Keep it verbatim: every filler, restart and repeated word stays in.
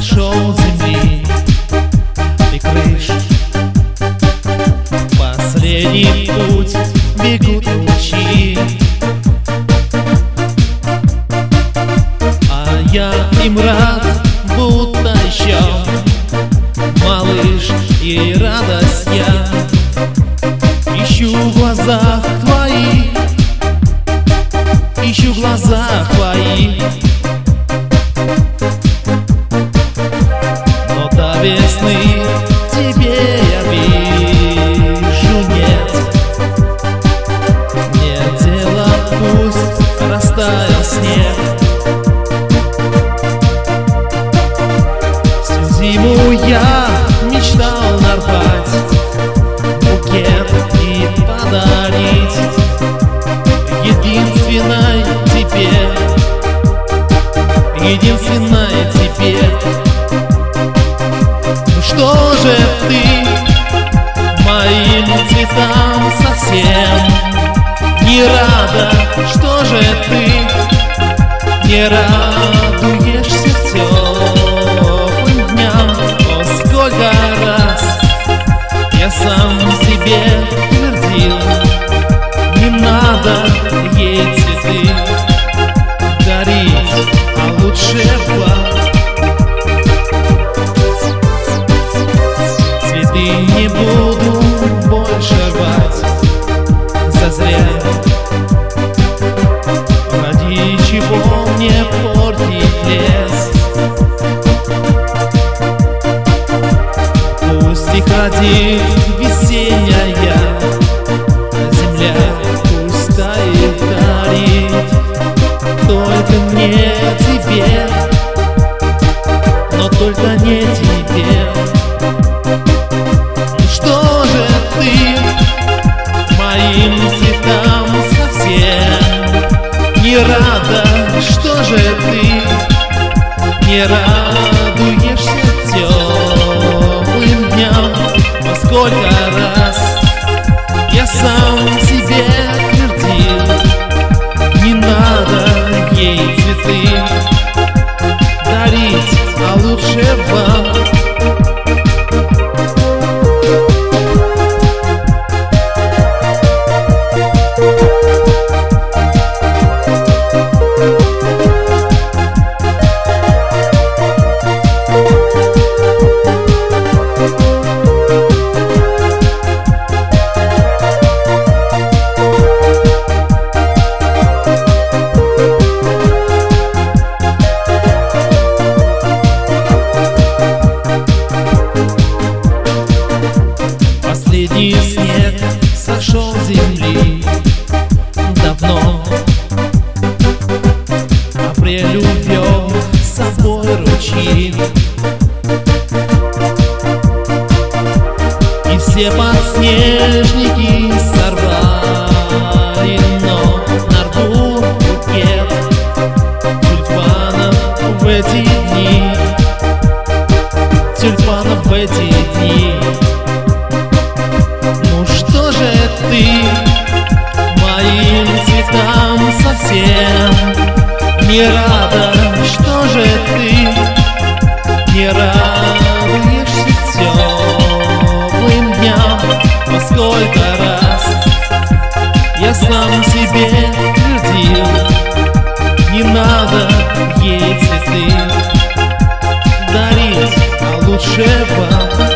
сошел с земли и крыш. Последний путь бегут лучи, а я им рад, будто еще малыш, и радость я ищу в глазах твоих, ищу в глазах твоих. Но до весны тебе я вижу нет, нет дела, пусть растаял снег. Всю зиму я мечтал нарвать букет и подарить единственной тебе, единственной тебе. Ну что же ты моим цветам совсем не рада? Что же ты не радуешься теплым дням? О, сколько раз я сам себе твердил, не надо ей цветы дарить, а лучше плакать. Цветы не буду больше рвать зазря. Ради чего мне портить лес? Пусть их родит весенняя земля, пусть тает, дарит только мне, тебе, но только не тебе. Ну что же ты моим цветам совсем не рада? Что же ты не радуешься теплым дням? Во сколько раз я сам себе твердил, не надо ей цветы дарить, а лучше вам. Последний снег сошел с земли давно, апрель увел с собой ручьи, и все подснежники сорвали, но на рву букет тюльпанов в эти дни, тюльпанов в эти дни. Ты моим цветам совсем не рада? Что же ты не радуешься теплым дням? Во сколько раз я сам себе твердил, не надо ей цветы дарить, а лучше вам.